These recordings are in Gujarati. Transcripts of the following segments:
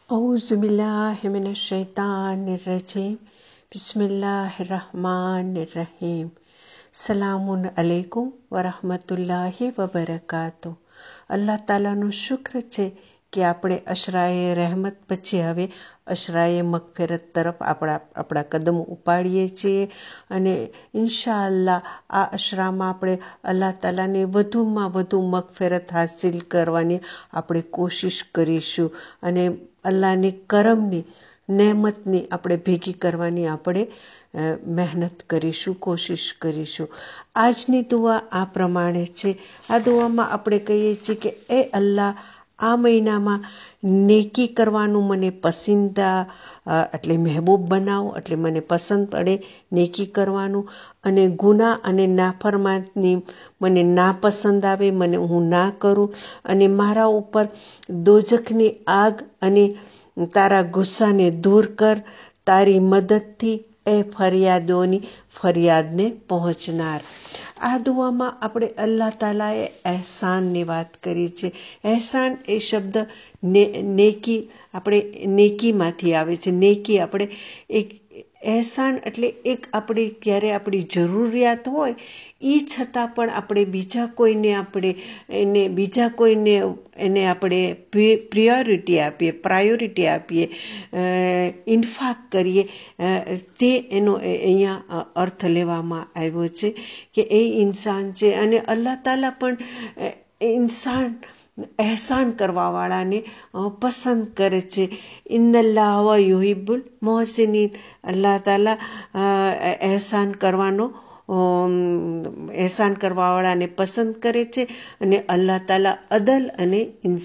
औज़ुबिल्लाहिमिनश्शैतानिर्रजीम बिस्मिल्लाहिर्रहमानिर्रहीम સલામુન અલૈકુમ વરહમતુલ્લાહિ વબરકાતુ. અલ્લાહ તાલાનું શુક્ર છે કે આપણે અશરાએ રહેમત પછી હવે અશરાએ મગફિરત તરફ આપણા કદમ ઉપાડીએ છીએ અને ઇન્શા અલ્લાહ આ અશરામાં આપણે અલ્લાહ તાલાની વધુમાં વધુ મગફિરત હાસિલ કરવાની આપણે કોશિશ કરીશું અને અલ્લાહની કરમની નેમતની આપણે ભેગી કરવાની આપણે મહેનત કરીશું, કોશિશ કરીશું. આજની દુઆ આ પ્રમાણે છે. આ દુઆમાં આપણે કહીએ છીએ કે એ અલ્લાહ, આ મહિનામાં નેકી કરવાનું મને પસંદા એટલે મહેબૂબ બનાવો, એટલે મને પસંદ પડે નેકી કરવાનું, અને ગુનાહ અને નાફરમાની મને નાપસંદ આવે, મને હું ના કરું, અને મારા ઉપર દોજખની આગ અને તારા ગુસ્સાને દૂર કર, તારી મદદથી એ ફરિયાદોની ફરિયાદને પહોંચનાર. આ દુઆમાં આપણે અલ્લાહ તાલાએ એહસાનની વાત કરી છે. એહસાન એ શબ્દ નેકી, આપણે નેકીમાંથી આવે છે. નેકી આપણે એક એહસાન એટલે એક આપણી ક્યારે આપણી જરૂરિયાત હોય એ છતાં પણ આપણે બીજા કોઈને આપણે પ્રાયોરિટી આપીએ, ઇન્ફાક કરીએ, તે એનો અહીંયા અર્થ લેવામાં આવ્યો છે કે એ ઇન્સાન છે. અને અલ્લાહ તાલા પણ ઇન્સાન એહસાન કરવાવાળાને પસંદ કરે છે. ઇન્નલ્લાહ વ યુહિબ્બુલ મોહસિનીન. અલ્લાહ તાલા એહસાન કરવાવાળાને પસંદ કરે છે અને અલ્લાહ તાલા અદલ અને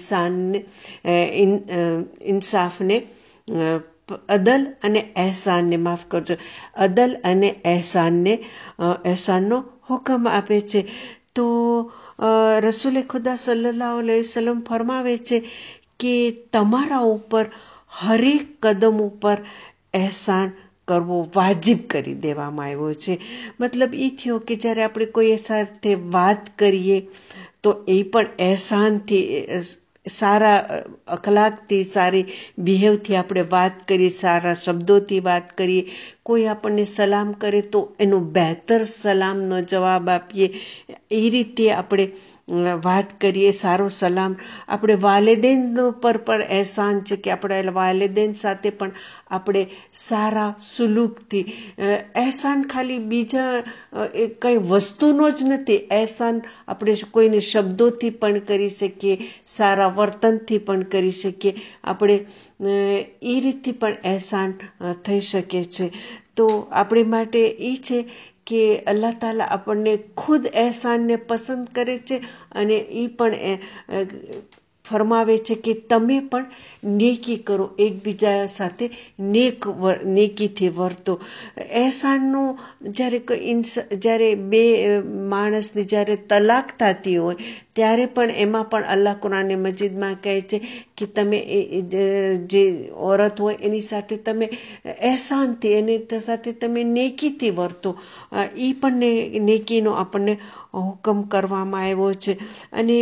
ઇન્સાફને અદલ અને એહસાનને માફ કરજો, અદલ અને એહસાનનો હુકમ આપે છે. તો રસૂલે ખુદા સલ્લલ્લાહુ અલૈહિ વસલ્લમ ફરમાવે છે કે તમારા ઉપર હરેક કદમ ઉપર એહસાન કરવો વાજિબ કરી દેવામાં આવ્યો છે. મતલબ એ થયો કે જ્યારે આપણે કોઈ સાથે વાત કરીએ તો એ પણ એહસાનથી, સારા અખલાકથી, સારી બિહેવથી આપણે વાત કરીએ, સારા શબ્દોથી વાત કરીએ. કોઈ આપણને સલામ કરે તો એનો બહેતર સલામનો જવાબ આપીએ, એ રીતે આપણે વાત કરીએ, સારો સલામ. આપણે વાલિदैन પર પણ એહસાન છે કે આપણા વાલિदैन સાથે પણ આપણે સારા સુલૂકથી. એહસાન ખાલી બીજા કંઈ વસ્તુનો જ નથી. એહસાન આપણે કોઈને શબ્દોથી પણ કરી શકીએ, સારા વર્તનથી પણ કરી શકીએ. આપણે એ રીતથી પણ એહસાન થઈ શકે છે. તો આપણે માટે એ છે કે અલ્લાહ તાલા આપણને ખુદ એહસાનને પસંદ કરે છે અને એ પણ ફરમાવે છે કે તમે પણ નેકી કરો, એકબીજા સાથે નેકીથી વર્તો. એહસાનનો જ્યારે બે માણસની જ્યારે તલાક થતી હોય ત્યારે પણ એમાં પણ અલ્લાહ કુરાને મજીદમાં કહે છે કે તમે જે ઓરત હોય એની સાથે તમે એહસાનથી, એની સાથે તમે નેકીથી વર્તો. એ પણ નેકીનો આપણને હુકમ કરવામાં આવ્યો છે. અને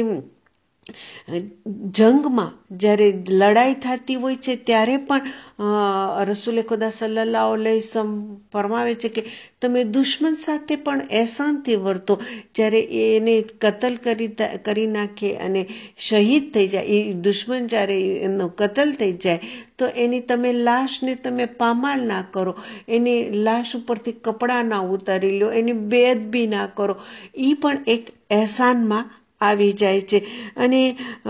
જંગમાં જ્યારે લડાઈ થતી હોય છે ત્યારે પણ રસૂલે ખુદા સલ્લલ્લાહુ અલૈહિ વસલ્લમ ફરમાવે છે કે તમે દુશ્મન સાથે પણ એહસાનથી વર્તો. જ્યારે એને કતલ કરી નાખે અને શહીદ થઈ જાય, એ દુશ્મન જ્યારે એમનો કતલ થઈ જાય તો એની તમે લાશને તમે પામાલ ના કરો, એની લાશ ઉપરથી કપડાં ના ઉતારી લો, એની બેઅદબી ના કરો. એ પણ એક એહસાનમાં આવી જાય છે. અને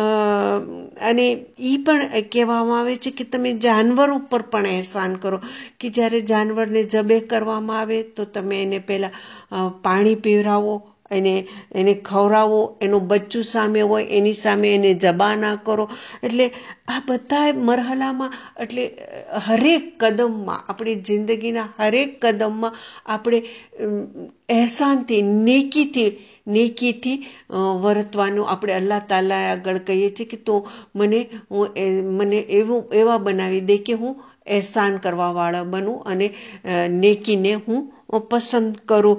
એ પણ કહેવામાં આવે છે કે તમે જાનવર ઉપર પણ એહસાન કરો, કે જ્યારે જાનવરને ઝબહ કરવામાં આવે તો તમે એને પહેલાં પાણી પીવડાવો, એને ખવડાવો. એનું બચ્ચું સામે હોય એની સામે એને ઝબહ ના કરો. એટલે આ બધા મરહલામાં, એટલે હરેક કદમમાં, આપણી જિંદગીના હરેક કદમમાં આપણે એહસાનથી, નેકીથી વર્તવાનું આપણે અલ્લાહ તાલા આગળ કહીએ છીએ કે તો મને એવા બનાવી દે કે હું એહસાન કરવાવાળા બનું અને નેકીને હું પસંદ કરું.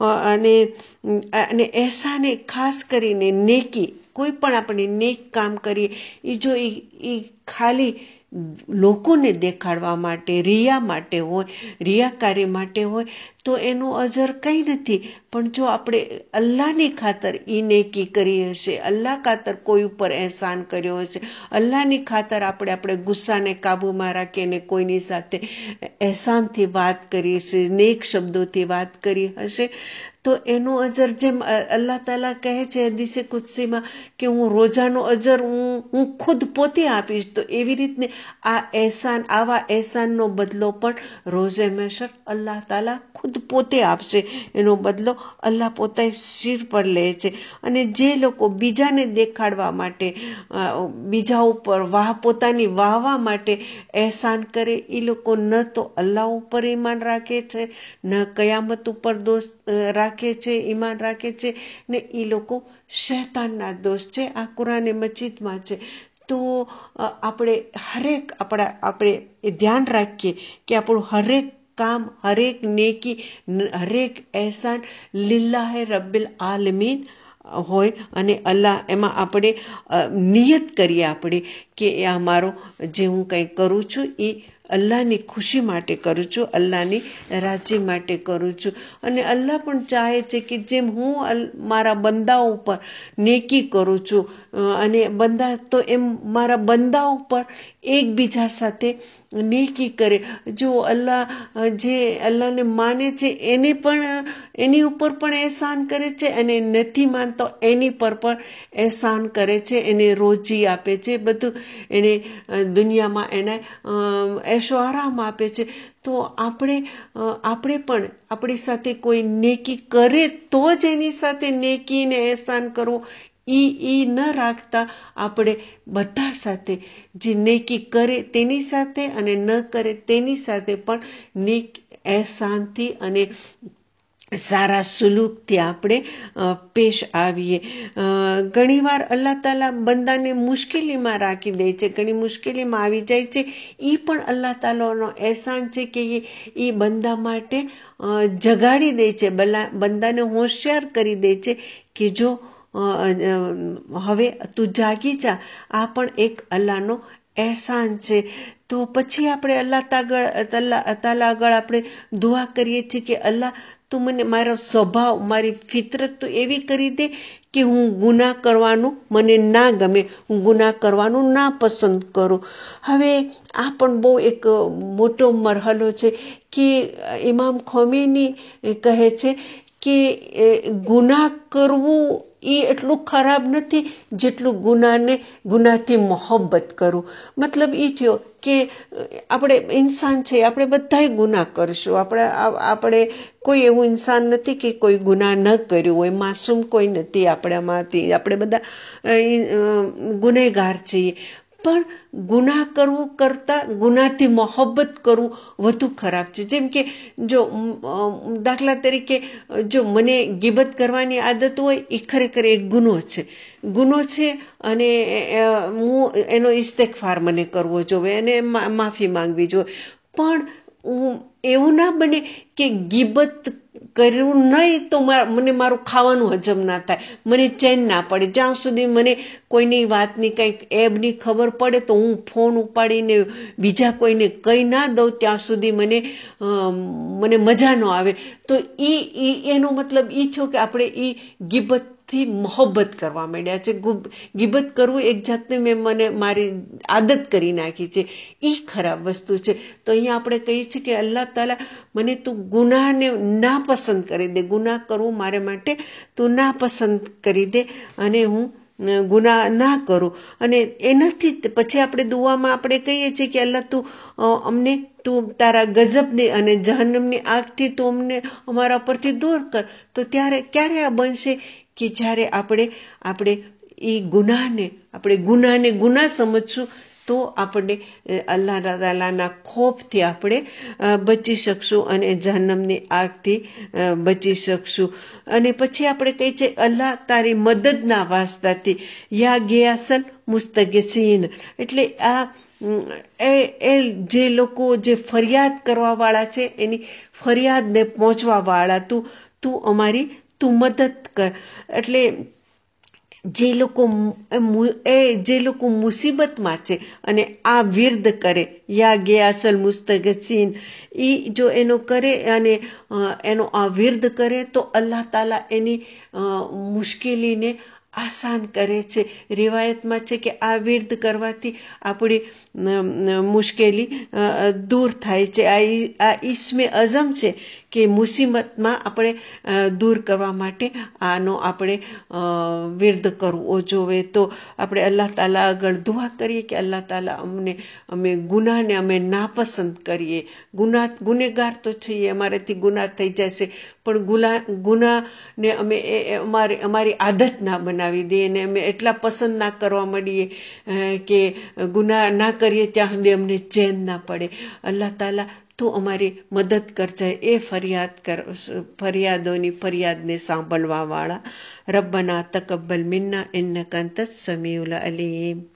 અને એહસાન એ ખાસ કરીને નેકી, કોઈ પણ આપણે નેક કામ કરીએ, એ જો એ ખાલી લોકોને દેખાડવા માટે, રિયા માટે હોય, રિયાકારી માટે હોય તો એનું અજર કંઈ નથી. પણ જો આપણે અલ્લાહની ખાતર એ નેકી કરી હશે, અલ્લાહ ખાતર કોઈ ઉપર એહસાન કર્યો હશે, અલ્લાહની ખાતર આપણે ગુસ્સાને કાબૂમાં રાખીને કોઈની સાથે એહસાનથી વાત કરી હશે, નેક શબ્દોથી વાત કરી હશે, તો એનું અજર જેમ અલ્લાહ તાલા કહે છે હદીસે કુદસીમાં કે હું રોજાનો અજર હું ખુદ પોતે આપીશ. તો એવી રીતને આવા એહસાનનો બદલો પણ રોઝે મહેશર અલ્લાહ તાલા ખુદ પોતે આપશે. એનો બદલો અલ્લાહ પોતે શિર પર લે છે. અને જે લોકો બીજાને દેખાડવા માટે, બીજા ઉપર પોતાની વાહવા માટે એહસાન કરે, એ લોકો ન તો અલ્લાહ ઉપર ઈમાન રાખે છે, ન કયામત ઉપર રાખે છે, ઈમાન રાખે છે, ને એ લોકો શૈતાનના દોસ્ત છે. આ કુરાને મજીદમાં છે. તો આપણે ધ્યાન રાખીએ કે આપણું હરેક કામ, હરેક નેકી, હરેક એહસાન લિલ્લાહે રબ્બિલ આલમીન હોય. અને અલ્લાહ એમાં આપણે નિયત કરીએ આપણે કે આ મારો જે હું કંઈ કરું છું એ અલ્લાહની ખુશી માટે કરું છું, અલ્લાહની રાજી માટે કરું છું. અને અલ્લાહ પણ ચાહે છે કે જેમ હું મારા બંદાઓ ઉપર નેકી કરું છું, અને બંદા તો એમ મારા બંદાઓ ઉપર એકબીજા સાથે નેકી કરે. જો જે અલ્લાહને માને છે એની ઉપર પણ એહસાન કરે છે, અને નથી માનતો એની પર પણ એહસાન કરે છે, એને રોજી આપે છે, બધું એને દુનિયામાં એને એશો આરામ આપે છે. તો આપણે પણ આપણી સાથે કોઈ નેકી કરે તો જ એની સાથે નેકીને એહસાન કરવો, એ ન રાખતા આપણે બધા સાથે જે નેકી કરે તેની સાથે અને ન કરે તેની સાથે પણ એહસાનથી અને સારા સુલૂકથી આપણે પેશ આવીએ. ઘણીવાર અલ્લાહ તાલા બંદાને મુશ્કેલીમાં રાખી દે છે, ઘણી મુશ્કેલીમાં આવી જાય છે. એ પણ અલ્લાહ તાલાનો એહસાન છે કે એ બંદા માટે જગાડી દે છે, બંદાને હોશિયાર કરી દે છે કે જો હવે તું જાગી જા. આ પણ એક અલ્લાહનો એહસાન છે. તો પછી આપણે અલ્લાહ તાલા આગળ આપણે દુઆ કરીએ છીએ કે અલ્લાહ તું મને મારો સ્વભાવ, મારી ફિતરત તું એવી કરી દે કે હું ગુનાહ કરવાનું મને ના ગમે, હું ગુનાહ કરવાનું ના પસંદ કરું. હવે આ પણ બહુ એક મોટો મરહલો છે કે ઇમામ ખોમેની કહે છે કે ગુનાહ કરવું એ એટલું ખરાબ નથી જેટલું ગુનાહથી મોહબ્બત કરવું. મતલબ એ થયો કે આપણે ઇન્સાન છે, આપણે બધાય ગુનાહ કરીશું. આપણે કોઈ એવું ઇન્સાન નથી કે કોઈ ગુનાહ ન કર્યું હોય, માસૂમ કોઈ નથી આપણામાંથી, આપણે બધા ગુનેગાર છીએ. પણ ગુનાહ કરવું કરતાં ગુનાહથી મોહબ્બત કરવું વધુ ખરાબ છે. જેમ કે જો દાખલા તરીકે જો મને ગીબત કરવાની આદત હોય, એ ખરેખર એક ગુનો છે અને હું એનો ઇસ્તેગફાર મને કરવો જોઈએ અને માફી માંગવી જોઈએ. પણ એવું ના બને કે ગીબત કરવું નહીં તો મને મારું ખાવાનું હજમ ના થાય, મને ચેન ના પડે. જ્યાં સુધી મને કોઈની વાતની કંઈક એબની ખબર પડે તો હું ફોન ઉપાડીને બીજા કોઈને કહી ના દઉં ત્યાં સુધી મને મજા ન આવે. તો એનો મતલબ એ થયો કે આપણે એ ગીબતથી મોહબ્બત કરવા માંડ્યા છે. ગીબત કરવું એક જાતની મને મારી આદત કરી નાખી છે, એ ખરાબ વસ્તુ છે. તો અહીંયા આપણે કહીએ છીએ કે અલ્લાહ તાલા મને તું ગુનાહને નાપસંદ કરી દે, ગુનાહ કરવું મારે માટે તું નાપસંદ કરી દે અને હું ગુનાહ ના કરું. અને એનાથી પછી આપણે દુઆમાં આપણે કહીએ છીએ કે અલ્લાહ તું તારા ગજબની અને જહન્નમની આગથી તું અમને અમારા પરથી દૂર કર. તો ત્યારે ક્યારે આ બનશે કે જ્યારે આપણે એ ગુનાહને ગુનાહ સમજશું, તો આપણે અલ્લાહ તાલાના ખોફથી આપણે બચી શકશું અને જહન્નમની આગથી બચી શકશું. અને પછી આપણે કહીએ છીએ અલ્લાહ તારી મદદના વાસ્તાથી યા ગિયાસલ મુસ્તગીસીન, એટલે એ જે લોકો જે ફરિયાદ કરવા વાળા છે એની ફરિયાદને પહોંચવા વાળા તું મદદ કર. એટલે જે લોકો મુસીબતમાં છે અને આ વિર્દ કરે, યા ગેયાસલ મુસ્તગસીન, જો એનો કરે અને એનો આ વિર્દ કરે તો અલ્લાહ તાલા એની મુશ્કેલીને આસાન કરે છે. રિવાયતમાં છે કે આ વિર્દ કરવાથી આપણી મુશ્કેલી દૂર થાય છે. આ ઈસ્મે અઝમ છે કે મુસીબતમાં આપણે દૂર કરવા માટે આનો આપણે વિર્દ કરવો જોવે. તો આપણે અલ્લાહ તાલા આગળ દુઆ કરીએ કે અલ્લાહ તાલા અમે ગુનાહને અમે નાપસંદ કરીએ. ગુનેગાર તો છીએ, અમારેથી ગુનાહ થઈ જશે, પણ ગુનાહને અમે અમારી આદત ના બનાવી દઈએ અને અમે એટલા પસંદ ના કરવા માંડીએ કે ગુનાહ ના કરીએ ત્યાં સુધી અમને ચેન ના પડે. અલ્લાહ તાલા તું અમારી મદદ કરજે એ ફરિયાદોની ફરિયાદને સાંભળવા વાળા. રબ્બના તકબ્બલ મિન્ના ઇન્નકા અંતસ સમીઉલ અલીમ.